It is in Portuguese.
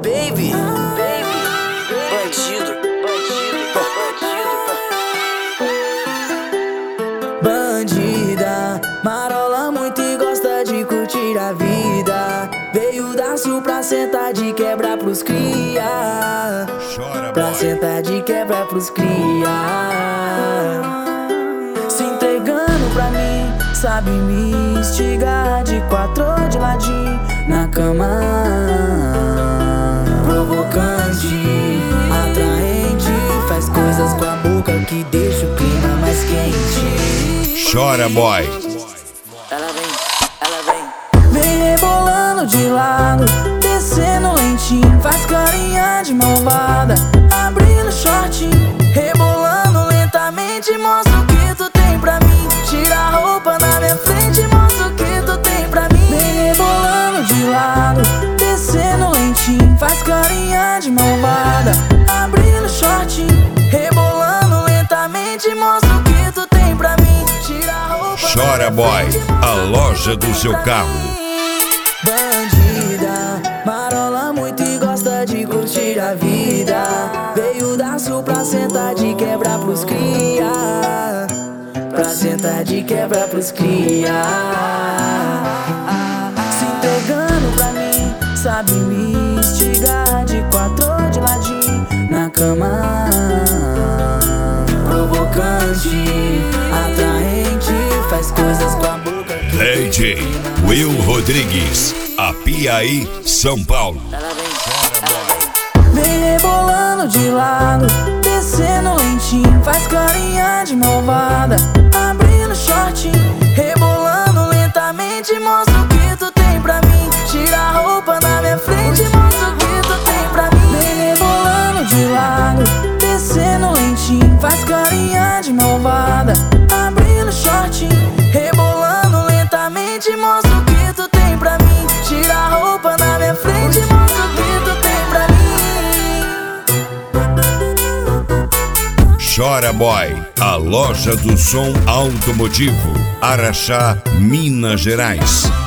Baby, bandido, bandida, marola muito e gosta de curtir a vida. Veio da sul pra sentar de quebra pros cria. Chora, pra boy. sentar de quebra pros cria. Se entregando pra mim, sabe me instigar. De quatro ou de ladinho na cama. Provocante, atraente, faz coisas com a boca que deixa o clima mais quente. Chora, boy. Ela vem. Vem rebolando de lado, descendo lentinho, faz carinha de malvada, abrindo shortinho, rebolando lentamente, mostra o que tu tem pra mim. Tira a roupa na minha frente, mostra o que tu tem pra mim. Vem rebolando de lado, descendo lentinho, faz carinha de malvada, abrindo shortinho, rebolando lentamente, mostra o que tu tem pra mim. Tira a roupa. Chora, boy. A loja do seu carro. Bandida, marola muito e gosta de curtir a vida. Veio da sul pra sentar de quebra pros cria. Pra sentar de quebra pros cria. Se entregando pra mim, sabe me instigar. De quatro ou de ladinho na cama. Provocante, atraente, faz coisas com a boca que DJ Will Rodrigues, Apiaí, São Paulo. vem rebolando de lado, descendo lentinho, faz carinha de malvada, abrindo shortinho, rebolando lentamente, mostra o que tu tem pra mim. Tira a roupa na minha frente, mostra o que tu tem pra mim. Vem rebolando de lado, descendo lentinho, faz carinha de malvada, abrindo shortinho, rebolando lentamente, mostra o que tu tem pra mim. Tira a roupa na minha frente, mostra o que tu tem pra mim. Chora, boy. A loja do som automotivo, Araxá, Minas Gerais.